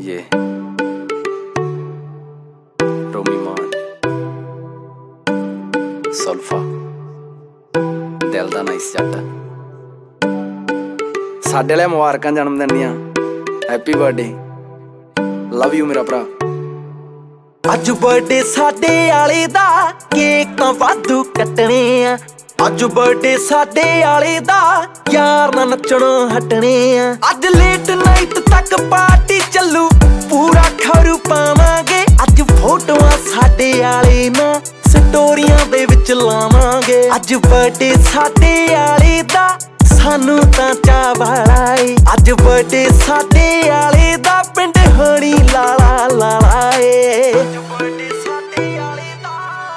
ये रोमी मान सुल्फा दिल दा नाइस जट साडे वाले मुबारकां जन्मदिन दियां हैप्पी बर्थडे लव यू मेरा भरा। अज बर्थडे साडे आले दा केक तां वाधू कटने आ। अज बर्थडे साडे आले दा यार ना नचणों हटने आ। अज लेट नाइट तक पार्टी चलू पूरा खरू पावांगे। अज फोटोआं साडे आले ना स्टोरियां दे विच लावांगे। अज बर्थडे साडे आले दा सानू तां चा वाला ए। अज बर्थडे साडे आले दा पिंड होणी लाला लाला ए। अज बर्थडे साडे आले दा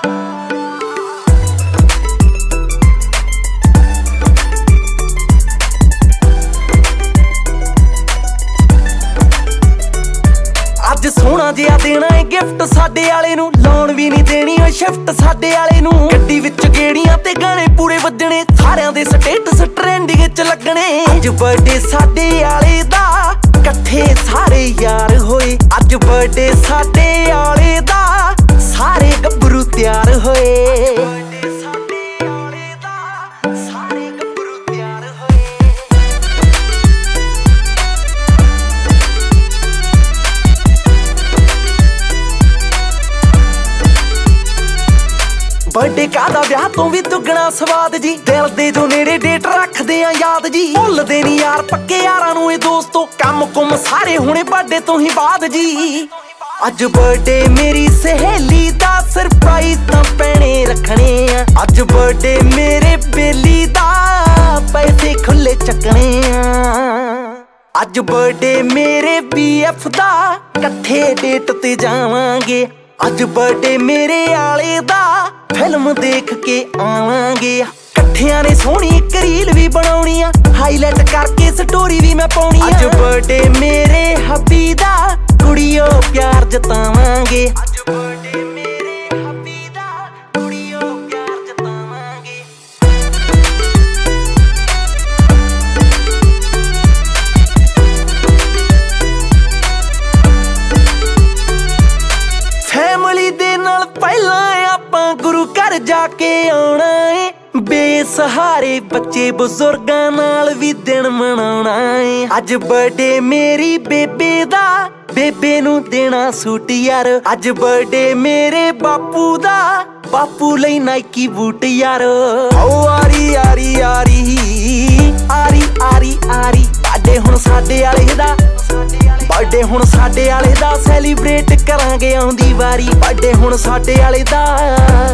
अज सोहना जिहा देना है गिफ्ट साडे आले नू। लौन भी नहीं देनी ओ शिफ्ट साडे आले नू। गड्डी विच गेड़ियां ते गाने पूरे वजने सारियां दे स्टेटस ट्रेंडिंग च लगने। अज बर्थडे साडे आले दा कट्ठे सारे यार होए। अज बर्थडे साडे आले दा सारे गब्बरू तैयार होए। बर्थडे कादा ब्याह तो भी दुगना स्वाद जी। दिल दे जो नेड़े डेट रखदे आ याद जी। भुलदे नी यार पक्के यारां नूं ए दोस्तों कम कुम सारे हुणे बर्थडे तो ही बाद जी। अज बर्थडे मेरी सहेली दा सरप्राइज तां पैणे रखने आ। अज बर्थडे मेरे बेली दा पैसे खुले चकने आ। अज बर्थडे मेरे BF दा कट्ठे डेट ते जावांगे। अज बर्थडे मेरे आले दा फिल्म देख के आवांगे। कट्ठियां ने सोहनी इक रील भी बनाउणी आ हाईलाइट करके स्टोरी भी मैं पाउणी आ। अज बर्थडे मेरे हब्बी दा कुड़ियो प्यार जतावांगे। अज बर्थडे मेरे हब्बी दा कुड़ियो प्यार जतावांगे। फैमिली दे नाल पहला आपां गुरु घर जाके आउणा ए। बेसहारे बच्चे बुजुर्गां नाल भी दिन मनाउणा ए। अज बर्थडे मेरी बेबे दा बेबे नूं देना सूट यार। अज बर्थडे मेरे बापू दा बापू लई नाइकी बूट यार। ओ आरी आरी आरी आरी आरी आरी बर्थडे हुण साडे आले दा। बर्थडे हुण साडे आले दा सैलीब्रेट करांगे आउंदी वारी। बर्थडे हुण साडे आले दा।